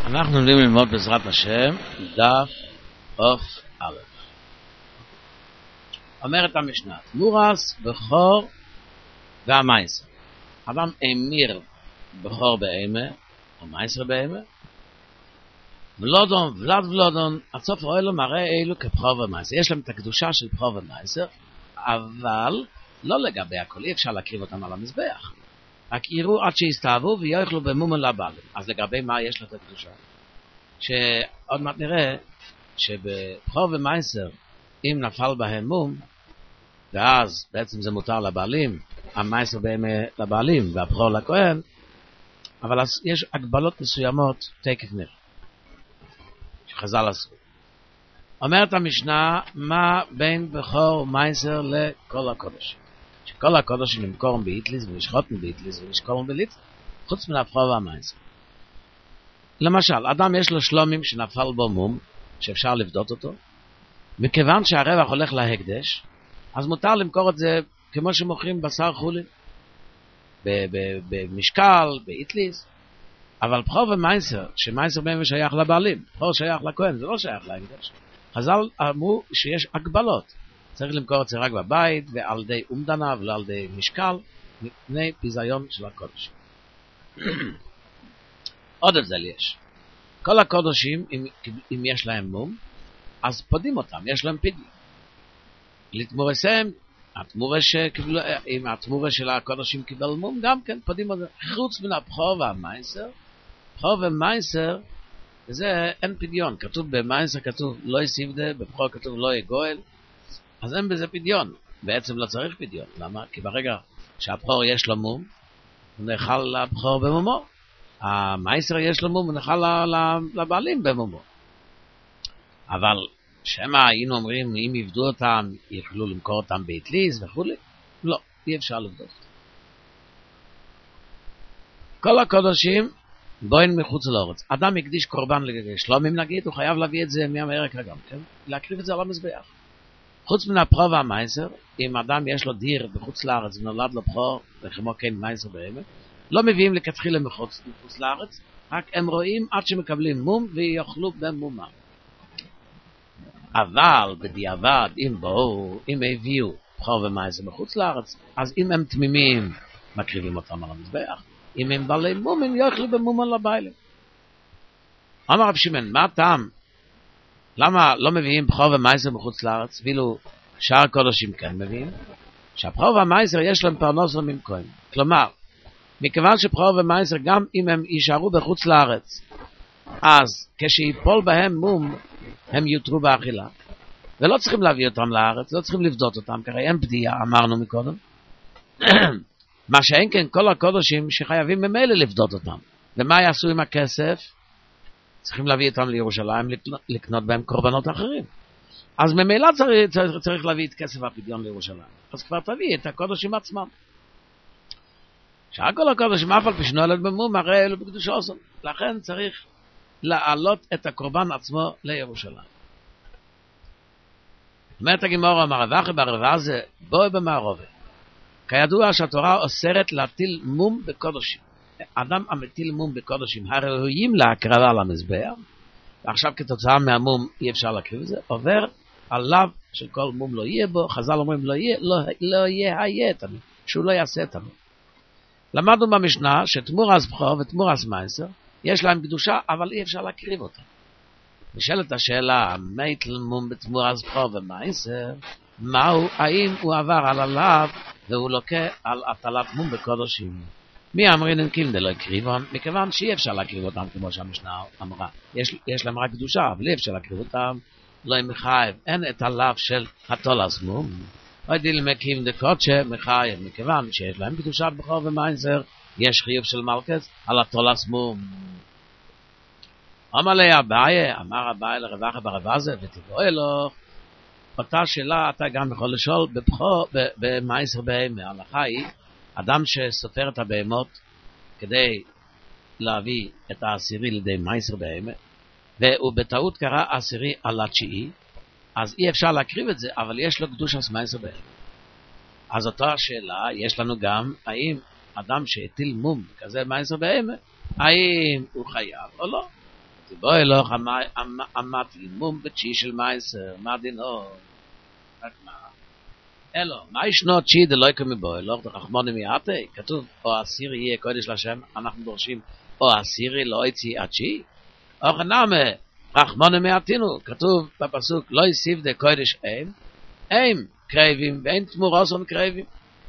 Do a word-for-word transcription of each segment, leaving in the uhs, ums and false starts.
אנחנו עומדים ללמוד בעזרת השם דף אוף א'. אומרת המשנה, תמורס בכור והמייסר. אדם אמיר בכור באמה או מייסר באמה, ולודון ולד ולודון עד סוף האלו מראה אילו כבכור ומייסר. יש להם את הקדושה של בכור ומייסר, אבל לא לגבי הכל, אי אפשר להקריב אותם על המזבח, רק יראו עד שיסתאבו ויאכלו במומן לבעלים. אז לגבי מה יש לו את הקדושה? שעוד מעט נראה שבכור ומייסר, אם נפל בהם מום, ואז בעצם זה מותר לבעלים, המייסר בהם לבעלים והבכור לכהן, אבל יש הגבלות מסוימות, תקף נראה שחז"ל עשו. אומרת המשנה, מה בין בכור ומייסר לכל הקודש? שכל הקודש נמכורם באיטליס ונשחוטם באיטליס ונשקורם בליטס, חוץ מן הבכור והמייסר. למשל, אדם יש לו שלומים שנפל בו מום, שאפשר לבדות אותו, מכיוון שהרווח הולך להקדש, אז מותר למכור את זה כמו שמוכרים בשר חולין, במשקל, באיטליס. אבל בכור ומייסר, שמייסר בהם שייך לבעלים, בכור שייך לכהן, זה לא שייך להקדש. חז"ל אמרו שיש הגבלות, צריך למכור את זה רק בבית, ועל די אומדנה ולא על די משקל, מפני ביזיון של הקודש. עוד הבדל יש. כל הקודשים, אם, אם יש להם מום, אז פודים אותם, יש להם פדיון. לתמורסם, התמורה שקיבלו, אם התמורה של הקודשים קיבל מום, גם כן פודים אותם. חוץ מן הבכור והמייסר, בכור ומייסר, וזה אין פדיון. כתוב במייסר, כתוב לא יסיבדה, בבכור כתוב לא יגואל, אז אין בזה פדיון. בעצם לא צריך פדיון. למה? כי ברגע שהבכור יש לו מום, הוא נאכל לבכור במומו. המייסר יש לו מום, הוא נאכל לבעלים במומו. אבל שמה היינו אומרים, אם יבדו אותם, יכלו למכור אותם באטליס וכו', לא, אי אפשר לבדות. כל הקודשים בוין מחוץ לארץ. אדם יקדיש קורבן לשלומים נגיד, הוא חייב להביא את זה מאמריקה גם, כן? להקריב את זה על המזבח. חוץ מן הבכור והמייסר, אם אדם יש לו דיר בחוץ לארץ ונולד לו בכור, וכמו כן מייסר באמת, לא מביאים לכתחילה מחוץ, מחוץ לארץ, רק הם רואים עד שמקבלים מום ויאכלו במומם. אבל בדיעבד, אם באו, אם הביאו בכור ומייסר מחוץ לארץ, אז אם הם תמימים, מקריבים אותם על המזבח. אם הם בעלי מומים, יאכלו במומן לבעלים. אמר רב שמעון, מה הטעם? למה לא מביאים בכור ומייסר מחוץ לארץ, ואילו שאר קודשים כן מביאים? שהבכור והמייסר יש להם פרנוס וממכוין. כלומר, מכיוון שבכור ומייסר, גם אם הם יישארו בחוץ לארץ, אז כשיפול בהם מום, הם יותרו באכילה. ולא צריכים להביא אותם לארץ, לא צריכים לבדות אותם, כי הרי אין פדיעה, אמרנו מקודם. מה שאין כן כל הקודשים שחייבים ממילא לבדות אותם. ומה יעשו עם הכסף? צריכים להביא אותם לירושלים, לקנות, לקנות בהם קורבנות אחרים. אז ממילא צריך, צריך, צריך להביא את כסף הפדיון לירושלים. אז כבר תביא את הקודשים עצמם. שהכל הקודשים אף על פי שנולד במום, הרי אלו בקדושה עושים. לכן צריך להעלות את הקורבן עצמו לירושלים. אומרת הגמרא, אמר רבחי ברבע זה בואי במערובה. כידוע שהתורה אוסרת להטיל מום בקודשים. אדם המטיל מום בקודשים הראויים להקרבה על המזבח, ועכשיו כתוצאה מהמום אי אפשר להקריב את זה, עובר עליו שכל מום לא יהיה בו. חז"ל אומרים לא יהיה, לא, לא יהיה היה תמיד, שהוא לא יעשה תמיד. למדנו במשנה שתמורס בכור ותמורס מייסר יש להם קדושה, אבל אי אפשר להקריב אותה. נשאלת השאלה, מייטל מום בתמורס בכור ומייסר, מהו, האם הוא עבר על עליו והוא לוקה על הטלת מום בקודשים? מי אמרין אין דלא יקריבם? מכיוון שאי אפשר להקריב אותם כמו שהמשנה אמרה. יש, יש להם רק קדושה, אבל אי אפשר להקריב אותם. לא מחייב, אין את הלאו של הטולס מום. או דיל מקים דקודשה מחייב, מכיוון שיש להם קדושה בכור ומייסר, יש חיוב של מלכס על הטולס מום. אמר לי אביי, אמר אביי לרבחי ברבע זה, ותבוא אלוך, אותה שאלה אתה גם יכול לשאול בבכור, במייסר בהמה. ההלכה היא, אדם שסופר את הבהמות כדי להביא את העשירי לידי מייסר בהמה, והוא בטעות קרא עשירי על התשיעי, אז אי אפשר להקריב את זה, אבל יש לו קדושת מייסר בהמה. אז אותה השאלה יש לנו גם, האם אדם שהטיל מום כזה מייסר בהמה, האם הוא חייב או לא? תבואי לך אמרתי מום בתשי של מייסר, מה דינו? אלו, מה ישנו תשי דלוי כמבואי לך, דרחמוני מיעתי? כתוב, או הסירי יהיה קודש לשם, אנחנו דורשים, או הסירי לא יציא התשי? או חנמה, רחמוני מיעתינו, כתוב בפסוק, לא יסיב דה קודש אין, אין קרבים ואין תמורוסון קרבים.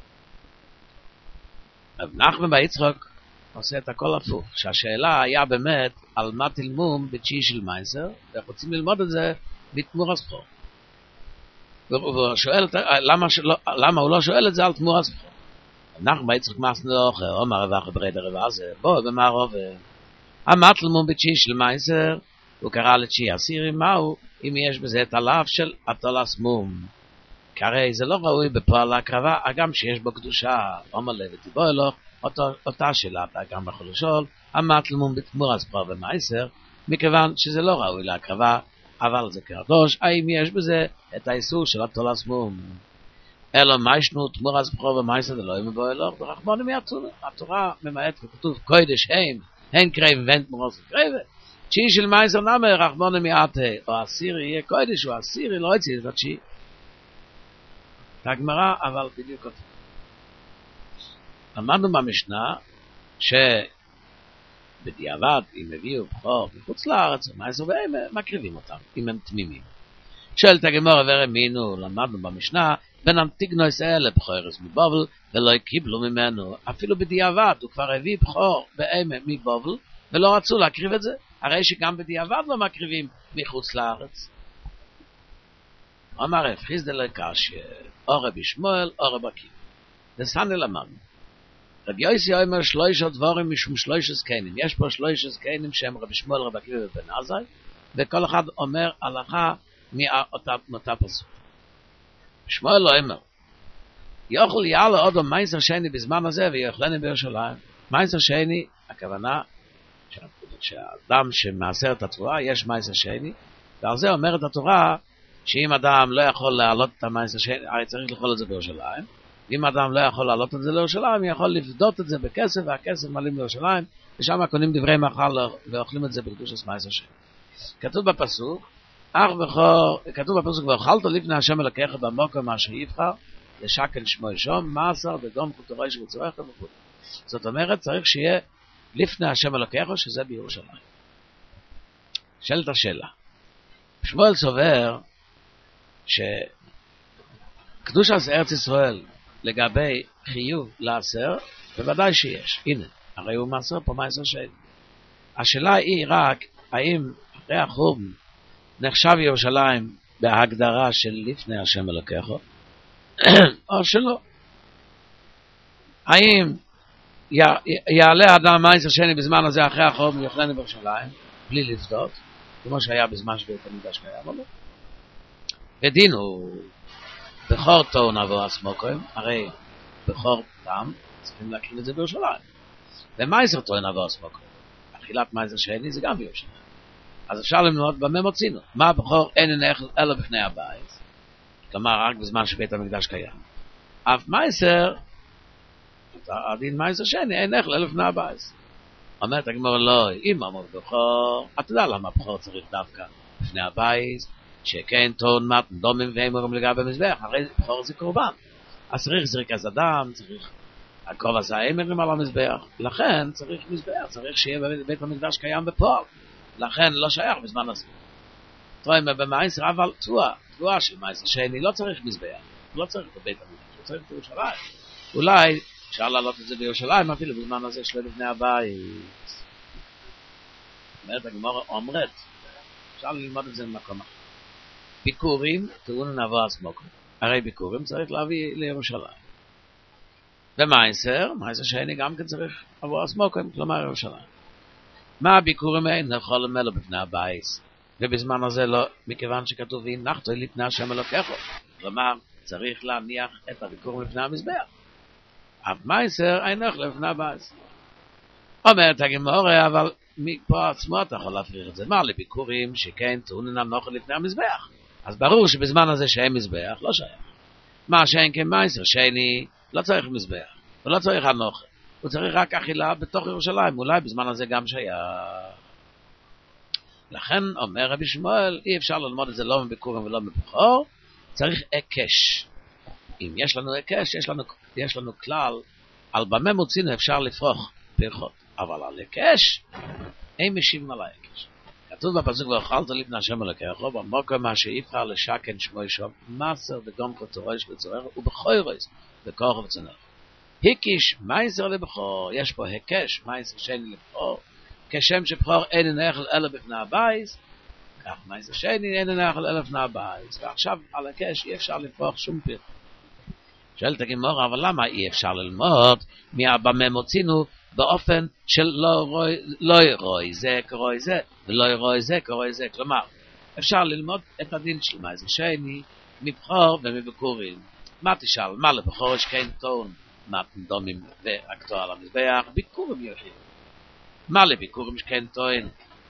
רב נחמן בר יצחק עושה את הכל הפוך, שהשאלה היה באמת על מה תלמום בתשיעי של מייסר, ורוצים ללמוד את זה בתמורס בכור. והוא שואל, למה, למה הוא לא שואל את זה על תמורס בכור? רב נחמן בר יצחק מסנו אוכל, אומר רבח ברד הרבע הזה, בוא במערוב, מה תלמום בתשיעי של מייסר, הוא קרא לתשיעי עשירי, מהו אם יש בזה את הלאו של התולס מום? כי הרי זה לא ראוי בפועל להקרבה, הגם שיש בו קדושה, אומר לב תבוא אלוך, אותו, אותה שאלה אתה גם יכול לשאול, אמת למום בתמורס בכור ומייסר, מכיוון שזה לא ראוי להקרבה, אבל זה קדוש, האם יש בזה את האיסור של התולס מום? אלא מה ישנו תמורס בכור ומייסר, זה לא יבוא אלוך, דרחמוני מיעתינו. התורה ממעט וכתוב קודש הם, הן קרב ואין תמורס וקרב. תשיעי של מייסר נאמר רחמוני מיעתי, או הסירי יהיה קודש, או הסירי לא יציא את התשיעי. הגמרא, אבל בדיוק אותו. למדנו במשנה שבדיעבד אם הביאו בכור מחוץ לארץ ומייסר והם מקריבים אותם אם הם תמימים. שואלת הגמרא ורמינו, למדנו במשנה בין אנטיגנוס אלה בכורס מבובל ולא קיבלו ממנו, אפילו בדיעבד הוא כבר הביא בכור בהם מבובל ולא רצו להקריב את זה, הרי שגם בדיעבד לא מקריבים מחוץ לארץ. אמר רב חיסדא לקשיא, או רבי שמואל או רבי עקיבא. דסני למדנו. רבי יוסי אומר שלושה דברים משום שלושה זקנים. יש פה שלושה זקנים שהם רבי שמואל, רבי עקיבא ובן עזאי, וכל אחד אומר הלכה מאותה פסוק. שמואל לא אומר, יאכל יעלה עוד מייסר שני בזמן הזה ויאכלני בירושלים. מייסר שני, הכוונה שהאדם שמעשר את התורה יש מייסר שני, ועל זה אומרת התורה שאם אדם לא יכול להעלות את המייסר שני, הרי צריך לאכול את זה בירושלים. אם אדם לא יכול להעלות את זה לירושלים, הוא יכול לפדות את זה בכסף, והכסף מעלים לירושלים, ושם קונים דברי מאכל ואוכלים את זה בקדושת מייסר שני. כתוב בפסוק, אך בכור, כתוב בפסוק, ואוכלת לפני השם אלוקיך במקום אשר יבחר, לשקל שמו ישום, מעשר דגום כותורי שבצורך וכו'. זאת אומרת, צריך שיהיה לפני השם אלוקיך, שזה בירושלים. שאלת השאלה. שמואל סובר שקדושת ארץ ישראל לגבי חיוב לעשר, בוודאי שיש. הנה, הרי הוא מעשר פה מייסר שני. השאלה היא רק, האם אחרי החורבן נחשב ירושלים בהגדרה של לפני השם אלוקיך, או שלא? האם יעלה אדם מייסר שני בזמן הזה אחרי החורבן ויאכלני בירושלים, בלי לפדות, כמו שהיה בזמן שבית המקדש קיים, או לא? ודין הוא בכור טעון עבור הסמוקים, הרי בכור טעם צריכים להקריב את זה בירושלים. ומייסר טעון עבור הסמוקים, אכילת מייסר שני זה גם בירושלים. אז אפשר למנות במה מוצינו. מה בכור אין נאכל אלא בפני הבית, כלומר רק בזמן שבית המקדש קיים. אף מייסר, הדין מייסר שני אין נאכל אלא בפני הבית. אומרת הגמרא לא, אם אמר בכור, אתה יודע למה בכור צריך דווקא בפני הבית, שכן טון מתן דומים והם אומרים לגבי המזבח, הרי בכור זה קורבן. אז צריך זריקת אדם, צריך הקרוב הזה אמרים על המזבח, לכן צריך מזבח, צריך שיהיה בבית המקדש קיים בפועל, לכן לא שייך בזמן הזה. תרואים במייסר, אבל תבואה, תבואה של מייסר שני לא צריך מזבח, לא צריך בבית המקדש, הוא צריך בירושלים. אולי אפשר לעלות את זה בירושלים, אפילו בזמן הזה שלו לפני הבית. אומרת הגמרא אומרת, אפשר ללמוד את זה במקום אחר. ביקורים, טעון עבור הסמוקים. הרי ביקורים צריך להביא לירושלים. ומייסר, מייסר שני גם כן צריך עבור הסמוקים, כלומר ירושלים. מה הביקורים האלה? נאכל למלו בפני הבית. ובזמן הזה לא, מכיוון שכתוב והנחתו לפני השם אלוקיך. כלומר, צריך להניח את הביקורים לפני המזבח. אף מייסר אין נאכל לפני הבית. אומרת הגמרא, אבל מפה עצמו אתה יכול להפריך את זה. מה לביקורים שכן טעון נאכל לפני המזבח? אז ברור שבזמן הזה שאין מזבח, לא שייך. מה שאין כמייסר שני, לא צריך מזבח, הוא לא צריך הנוכל, הוא צריך רק אכילה בתוך ירושלים, אולי בזמן הזה גם שייך. לכן אומר רבי שמואל, אי אפשר ללמוד את זה לא מביקורים ולא מבכור, צריך הקש. אם יש לנו הקש, יש לנו, יש לנו כלל, על במה מוצינו אפשר לפרוח פרחות, אבל על הקש, אין משיבים על ההקש. כתוב בפסוק, ואוכלת לפני השם אלוקיך, במקום מה שיבחר לשכן שמו ישוב, מסר וגם כתורש וצורר, ובחוירס, בכוח וצונר. הקיש, מייסר לבחור, יש פה הקש, מייסר שני לבחור, כשם שבחור אין נאכל אלא בפני הבייס, כך מייסר שני אין נאכל אלא בפני הבייס, ועכשיו על הקש אי אפשר לפרוח שום פרח. שואלת הגמרא, אבל למה אי אפשר ללמוד מהבמה מוצינו באופן של לא רוי, לא רוי זה כרוי זה, ולא רוי זה כרוי זה, כלומר, אפשר ללמוד את הדין של מייסר שני, מבחור ומבקורים. מה תשאל? מה לבחור יש כן טון, מה דומים והקטור על המזבח? ביקורים יחיד. מה לביקורים יש כן טון,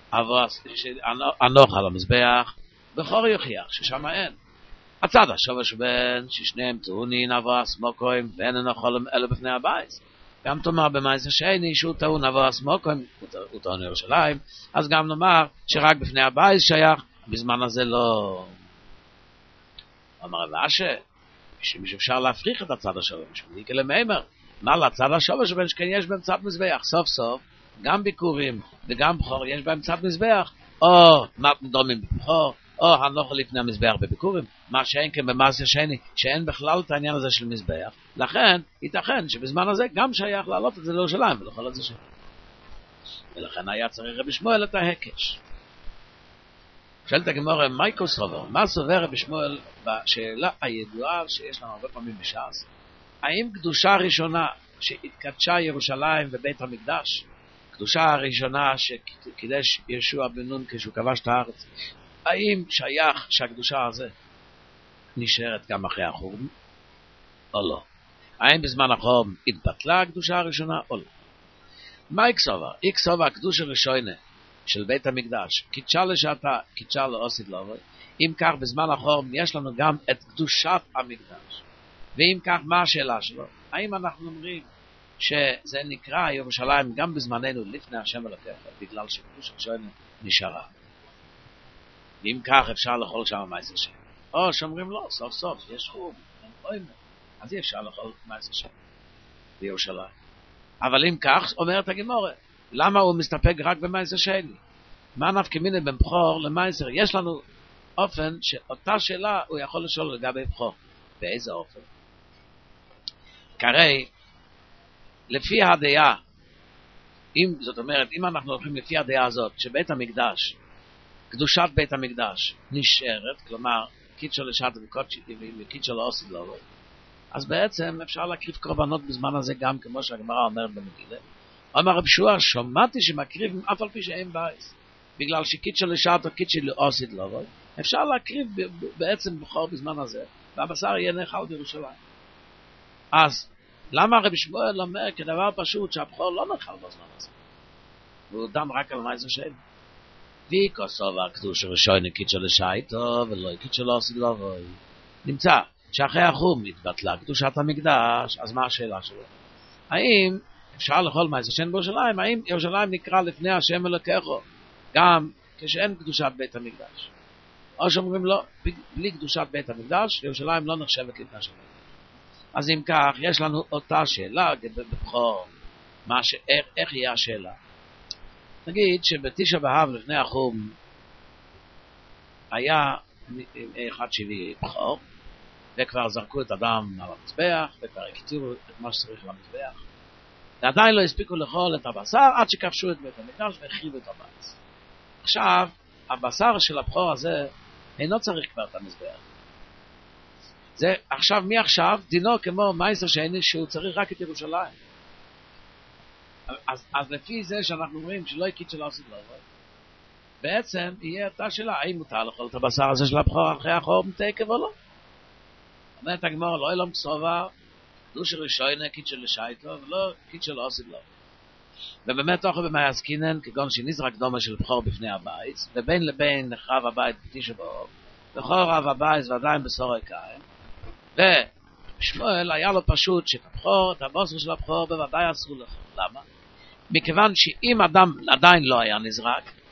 אנוך על המזבח, בחור יוכיח ששם אין. הצד השובש בן ששניהם טעונין אבוס מוקוים ואין אנוכלם אלא בפני הבייס. גם תאמר במייסר שני שהוא טעון אבוס מוקוים, הוא טעון ירושלים, אז גם נאמר שרק בפני הבייס שייך, בזמן הזה לא. אמר רבאשה, משום שאפשר להפריך את הצד השובש, ויקל למיימר, מה לצד השובש בן שכן יש בהם צד מזבח, סוף סוף, גם ביקורים וגם בחור יש בהם צד מזבח, או מתן דומים בבחור, או הנוכל לפני המזבח בביקורים, מה שאין כן במעשר שני, שאין בכלל את העניין הזה של מזבח, לכן ייתכן שבזמן הזה גם שייך לעלות את זה לירושלים ולכל את זה שם. ולכן היה צריך רבי שמואל את ההקש. שאלת הגמרא, מייקל סובר, מה סובר רבי שמואל בשאלה הידועה שיש לנו הרבה פעמים בש"ס? האם קדושה הראשונה שהתקדשה ירושלים ובית המקדש, קדושה הראשונה שקידש ישוע בן נון כשהוא כבש את הארץ, האם שייך שהקדושה הזה נשארת גם אחרי החורבן או לא? האם בזמן החורבן התבטלה הקדושה הראשונה או לא? מה יקסובה? יקסובה הקדושה הראשונה של בית המקדש קידשה לשעתה, קידשה לעושית לעבוד. אם כך בזמן החורבן יש לנו גם את קדושת המקדש, ואם כך מה השאלה שלו? האם אנחנו אומרים שזה נקרא ירושלים גם בזמננו לפני השם אלוקיך בגלל שקדושה הראשונה נשארה? ואם כך אפשר לאכול שם מייסר שני, או שאומרים לא, סוף סוף יש חורבן, אין חורבן, אז אי אפשר לאכול מייסר שני בירושלים. אבל אם כך אומרת הגמרא, למה הוא מסתפק רק במייסר שני? מה נפקא מינה בין בכור למייסר? יש לנו אופן שאותה שאלה הוא יכול לשאול לגבי בכור. באיזה אופן? כרי לפי הדעה, אם זאת אומרת, אם אנחנו הולכים לפי הדעה הזאת שבית המקדש, קדושת בית המקדש נשארת, כלומר קידשו לשעת וקידשו לעושית לעבוד, אז בעצם אפשר להקריב קורבנות בזמן הזה גם כמו שהגמרא אומרת במגילה. אומר רב שועה, שמעתי שמקריבים אף על פי שאין בייס, בגלל שקידשו לשעת או קידשו לעושית לעבוד, אפשר להקריב בעצם בכור בזמן הזה, והבשר יהיה נאכל בירושלים. אז למה רבי שמואל אומר כדבר פשוט שהבכור לא נאכל בזמן הזה, והוא דם רק על מייסר שני? ויקוסוב הקדושה ראשונה קידשו לשעתו ולא קידשו לעושית לעבוד. נמצא שאחרי החורבן התבטלה קדושת המקדש, אז מה השאלה שלו? האם אפשר לאכול מייסר שני בירושלים? האם ירושלים נקרא לפני השם אלוקיך גם כשאין קדושת בית המקדש? או שאומרים לא, בלי קדושת בית המקדש ירושלים לא נחשבת לפני השם. אז אם כך יש לנו אותה שאלה בבכור, מה ש... איך, איך יהיה השאלה? נגיד שבתשעה באב לפני החורבן היה אחד שהביא בכור, וכבר זרקו את הדם על המזבח, וכבר הקטירו את מה שצריך למזבח, ועדיין לא הספיקו לאכול את הבשר עד שכבשו את בית המקדש והחריבו את הבית. עכשיו הבשר של הבכור הזה אינו צריך כבר את המזבח. זה עכשיו מעכשיו דינו כמו מייסר שני שהוא צריך רק את ירושלים. אז, אז לפי זה שאנחנו אומרים שלא יקית שלא עושים לעבוד, בעצם יהיה אותה שאלה, האם מותר לאכול את הבשר הזה של הבכור אחרי החורבן תקף או לא? אומרת הגמרא, לא אלום כסובה, קדושה ראשונה קידשו לשעתו ולא קידשו לעושית לעבוד. ובאמת תוכו במאי עסקינן כגון שנזרק דומה של בכור בפני הבית, ובין לבין נחרב הבית בתשעה באב, בכור רב הבית ועדיין בשורי קין, ושמואל היה לו פשוט שכבכור את הבשר של הבכור בוודאי אסור לאכול. למה? מכיוון שאם אדם עדיין לא היה נזרק,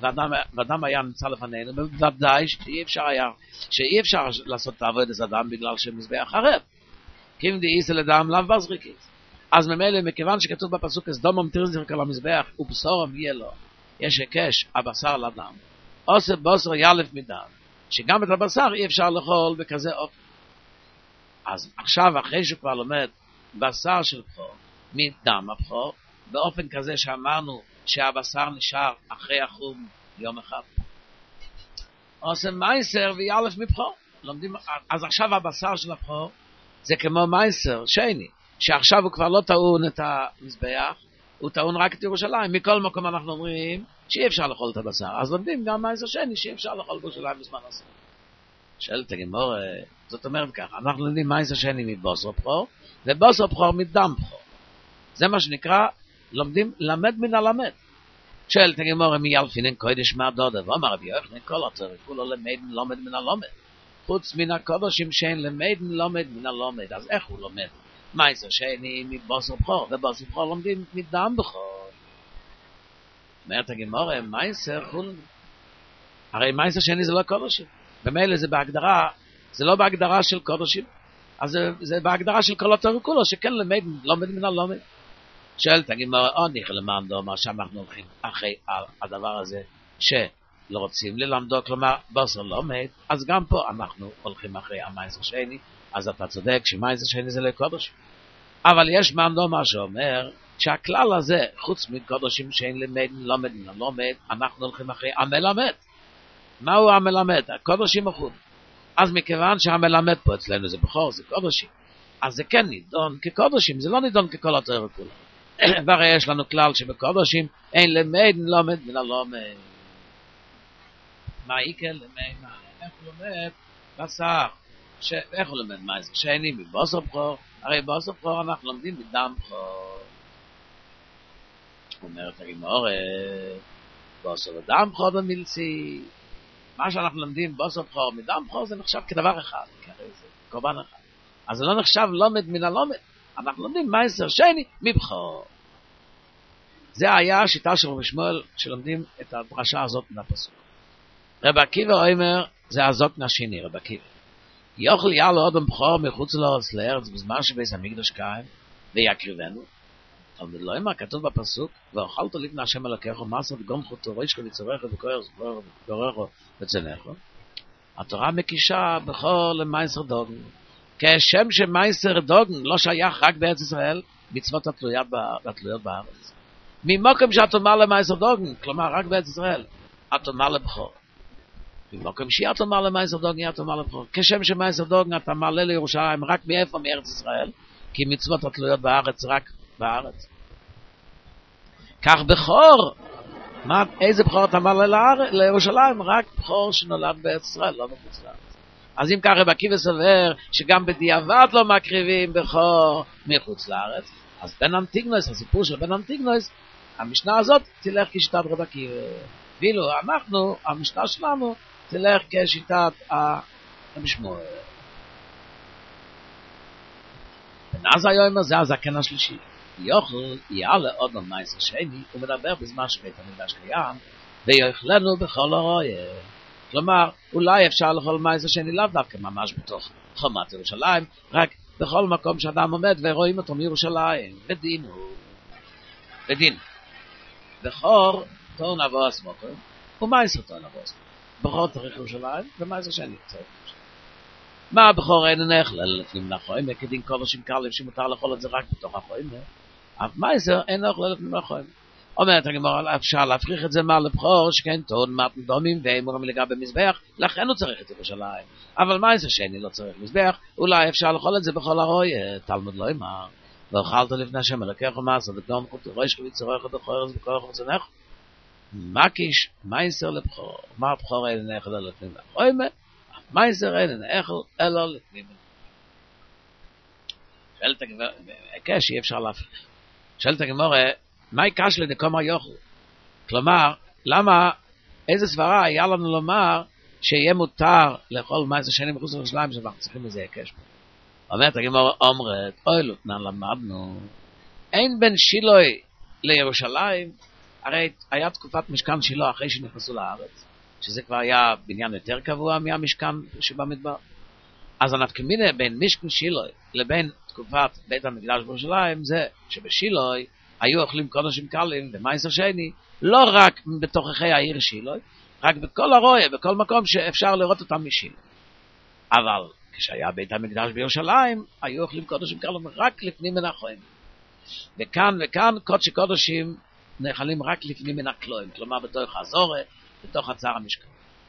ואדם, ואדם היה נמצא לפנינו, בוודאי שאי אפשר היה, שאי אפשר לעשות את העבוד הזה אדם בגלל שמזבח חרב. כי אם דאיסא לדם לאו בזריקית. אז ממילא, מכיוון שכתוב בפסוק, סדומם תרזיק על המזבח, ובשורם יהיה לו, יש היקש הבשר לדם, עושה בשר ילף מדם, שגם את הבשר אי אפשר לאכול בכזה אופן. אז עכשיו, אחרי שהוא כבר לומד בשר של בכור, מדם הבכור, באופן כזה שאמרנו שהבשר נשאר אחרי החום יום אחד. עושה מייסר וילף מבכור. לומדים, אז עכשיו הבשר של הבכור זה כמו מייסר שני, שעכשיו הוא כבר לא טעון את המזבח, הוא טעון רק את ירושלים. מכל מקום אנחנו אומרים שאי אפשר לאכול את הבשר. אז לומדים גם מייסר שני שאי אפשר לאכול בירושלים בזמן הזה. שאלת הגמור, זאת אומרת ככה, אנחנו לומדים מייסר שני מבוסר בכור, ובוסר בכור מדם בכור. זה מה שנקרא, לומדים למד מן הלמד. שאלת הגמור, מי ילפינן קודש מהדודה, ואומר רבי יוחנן, כל התורה כולו למד לומד מן הלומד. חוץ מן הקודשים שאין למד לומד מן הלומד. אז איך הוא לומד? מייסר שני מבוסר בכור, ובוסר בכור לומדים מדם בכור. אומרת הגמור, מייסר כולו. הרי מייסר שני זה לא קודשים. במילא זה בהגדרה, זה לא בהגדרה של קודשים, אז זה, זה בהגדרה של כל התורה כולו, שכן למד, לומד מן הלומד. שואל, תגיד, מה עוד נכלל למען דומה, שאנחנו הולכים אחרי הדבר הזה, שלא רוצים ללמדו, כלומר, בוסר לומד, אז גם פה אנחנו הולכים אחרי המייסר שני, אז אתה צודק שמייסר שני זה לקודשים. אבל יש מען דומה שאומר, שהכלל הזה, חוץ מקודשים שאין למד, לומד מן הלומד, אנחנו הולכים אחרי המלמד. מהו המלמד? הקודשים החוד. אז מכיוון שהמלמד פה אצלנו זה בכור, זה קודשים, אז זה כן נידון כקודשים, זה לא נידון ככל התורה כולה. והרי יש לנו כלל שבקודשים אין למד לומד מן הלומד. מה איקל למד? מה? איך הוא לומד? בשר. ש... איך הוא לומד? מה זה? שני מבוסר בכור. הרי בוסר בכור אנחנו לומדים מדם בכור. אומרת הגמרא, בוסר ודם בכור במילצי. מה שאנחנו לומדים בוסר בכור מדם בכור זה נחשב כדבר אחד, כי הרי זה קורבן אחד. אז זה לא נחשב לומד מן הלומד. אנחנו לומדים מייסר שני מבכור. זה היה השיטה של רבי שמואל שלומדים את הדרשה הזאת מן הפסוק. רבי עקיבא אומר, זה הזוקן השני, רבי עקיבא. יאכל יעלה אדם בכור מחוץ לארץ לארץ בזמן שבית המקדש קיים ויקריבנו. אבל לא אמר, כתוב בפסוק, ואוכלת לפני השם אלוקיך ומסר וגם חוטו רישך ויצורך ובקורך וצנך. התורה מקישה בכור למייסר דוגן. כשם שמייסר דוגן לא שייך רק בארץ ישראל, מצוות התלויות, התלויות בארץ. ממוקם שאת אומר למייסר דוגן, כלומר רק בארץ ישראל, את אומר לבכור. ממוקם שאת אומר למייסר דוגן, את אומר לבכור. כשם שמייסר דוגן אתה מעלה לירושלים רק מאיפה מארץ ישראל, כי מצוות התלויות בארץ רק בארץ. כך בכור, מה, איזה בכור אתה מעלה לירושלים? רק בכור שנולד בארץ ישראל, לא בחוץ לארץ. אז אם כך רבי עקיבא סובר שגם בדיעבד לא מקריבים בכור מחוץ לארץ, אז בן אנטיגנוס, הסיפור של בן אנטיגנוס, המשנה הזאת תלך כשיטת רבי עקיבא. ואילו אנחנו, המשנה שלנו, תלך כשיטת רבי שמואל. ונאז היום הזה הזקן השלישי. יאכל יעלה עוד מייסר שני, הוא מדבר בזמן שבית המקדש קיים, ויאכלנו בכל הרויה. כלומר, אולי אפשר לאכול מייסר שני לאו דווקא ממש בתוך חומת ירושלים, רק בכל מקום שאדם עומד ורואים אותו מירושלים. ודין הוא. ודין. בכור תורן אבו הסמוקו, ומייסר תורן אבו הסמוקו. בכור צריך ירושלים, ומייסר שני צריך ירושלים. מה הבכור אין נאכל לפנים לחוימה, כדין קודשים קרלב שמותר לאכול את זה רק בתוך החוימה, אף מייסר אין נאכל לפנים לחוימה. אומרת הגמרא, אפשר להפריך את זה מה לבכור, שכן טון מתן דומים ואמורים לגבי מזבח, לכן הוא צריך את ירושלים. אבל מייסר שני לא צריך מזבח, אולי אפשר לאכול את זה בכל הרוי, תלמוד לא אמר. ואוכלת לפני השם אלוקיך ומעשה, וגום חוט ראש ויצורך את החורס בכוח ורצונך. מקיש מייסר לבכור, מה הבכור אין נאכל לפנים לחוימה, מייסר אין נאכל אלא לפנים. שאלת הגמרא, הקש אי אפשר להפריך. שאלת הגמרא, מה יקש לדקומר יוכל? כלומר, למה, איזה סברה היה לנו לומר שיהיה מותר לאכול מייסר שני מחוץ לירושלים שאנחנו צריכים לזה יקש? אומרת הגמרא אומרת, אוי לותנן למדנו, אין בין שילוי לירושלים, הרי היה תקופת משכן שילה אחרי שנכנסו לארץ, שזה כבר היה בניין יותר קבוע מהמשכן שבמדבר. אז הנפקמינה בין משכן שילוי לבין תקופת בית המקדש בירושלים זה שבשילוי היו אוכלים קודשים קלים ומייסר שני לא רק בתוככי העיר שילוי, רק בכל הרויה, בכל מקום שאפשר לראות אותם משילוי. אבל כשהיה בית המקדש בירושלים היו אוכלים קודשים קלים רק לפני מן החיים. וכאן וכאן קודשי קודשים נאכלים רק לפני מן הכלואים, כלומר בתוך הזורה, בתוך הצער המשכן.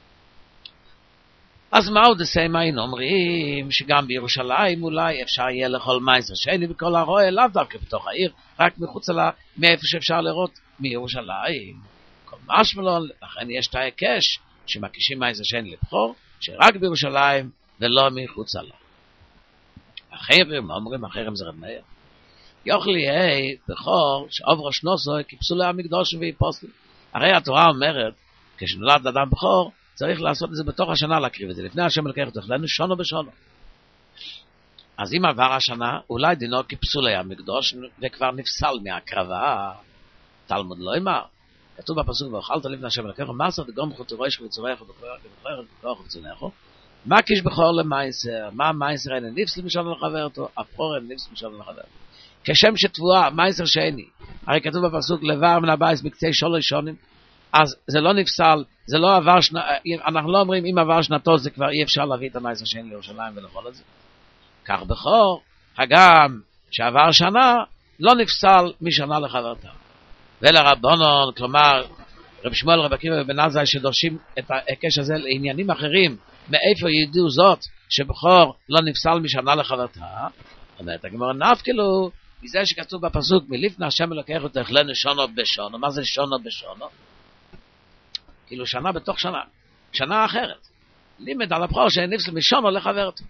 אז מה עוד עושה מה היינו אומרים שגם בירושלים אולי אפשר יהיה לאכול מייסר שני בכל הרואה, לאו דווקא בתוך העיר, רק מחוץ לה, מאיפה שאפשר לראות מירושלים. כל משמלון, לכן יש את ההיקש שמקישים מייסר שני לבחור, שרק בירושלים ולא מחוץ לה. אחרים, מה אומרים אחרים זה רב מאיר? יוכל יהיה בכור שעוברו שנוסו כיפסו לה המקדושים והיפוסטים. הרי התורה אומרת, כשנולד אדם בכור, צריך לעשות את זה בתוך השנה, להקריב את זה. לפני השם לקח אותו, לנו שונו בשונו. אז אם עבר השנה, אולי דינו כפסולי המקדוש, וכבר נפסל מהקרבה. תלמוד לא אמר. כתוב בפסוק, ואוכלת לפני השם לקח, מסר דגום חוטי רוישך וצורייך ובכוח ובצונך. מה קיש בכור למייסר? מה מייסר אין נפסל משונו לחבר אותו? אפור אין נפסל משונו לחבר אותו. כשם שתבואה, מייסר שני. הרי כתוב בפסוק, לבר מן הבייס מקצי שלוש שונים. אז זה לא נפסל, זה לא עבר שנה, אנחנו לא אומרים אם עבר שנתו זה כבר אי אפשר להביא את המייסר שני לירושלים ולכל את זה. כך בכור, הגם שעבר שנה, לא נפסל משנה לחברתה. ולרבונון, כלומר, רב שמואל רב עקיבא ובן עזאי שדורשים את ההיקש הזה לעניינים אחרים, מאיפה ידעו זאת שבכור לא נפסל משנה לחברתה, אומרת הגמרא נפקלו, מזה שכתוב בפסוק, מלפני השם אלוקך ותאכלנו שונו בשונו. מה זה שונו בשונו? כאילו שנה בתוך שנה, שנה אחרת. לימד על הבכור שנפסל משונו לחבר אותו.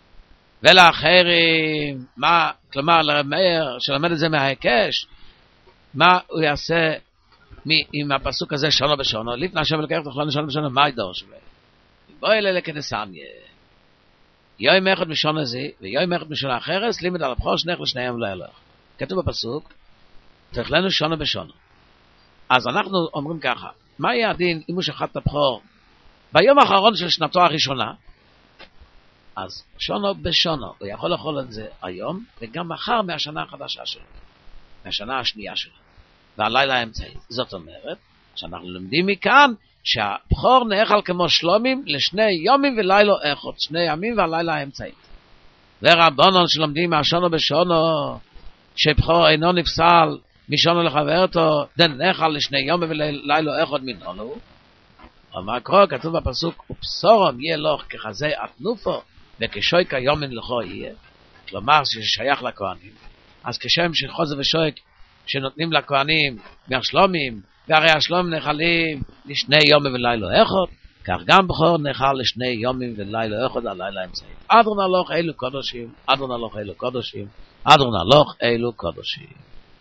ולאחרים, מה, כלומר לרב מאיר שלמד את זה מההיקש, מה הוא יעשה עם הפסוק הזה שונו בשונו? לפני השם אלוקך ותאכלנו שונו בשונו, מה ידור שווה? בואי אלה כנסניה. יום אחד משונו זה, ויום אחד משונו אחרת, לימד על הבכור שנך לשניהם לא ילך. כתוב בפסוק, תאכלנו שונו בשונו. אז אנחנו אומרים ככה, מה יהיה הדין אם הוא שחט את הבכור ביום האחרון של שנתו הראשונה? אז שונו בשונו, הוא יכול לאכול את זה היום וגם מחר מהשנה החדשה שלו, מהשנה השנייה שלו, והלילה האמצעית. זאת אומרת שאנחנו לומדים מכאן שהבכור נאכל כמו שלומים לשני יומים ולילה אחד, שני ימים והלילה האמצעית. ורבונון שלומדים מהשונו בשונו שבכור אינו נפסל משונו לחברתו, דן נאכל לשני יומים ולילה אחד מנהלו. אבל קרוא כתוב בפסוק, ובשורם יהיה לו כחזה התנופו וכשויק היומן לכו יהיה, כלומר ששייך לכהנים. אז כשם שחוזה ושויק שנותנים לכהנים מהשלומים, והרי השלומים נאכלים לשני יומים ולילה אחד, כך גם בכור נאכל לשני יומים ולילה אחד הלילה האמצעית. אדרון הלוך אלו קודשים, אדרון הלוך אלו קודשים, אדרון הלוך אלו קודשים.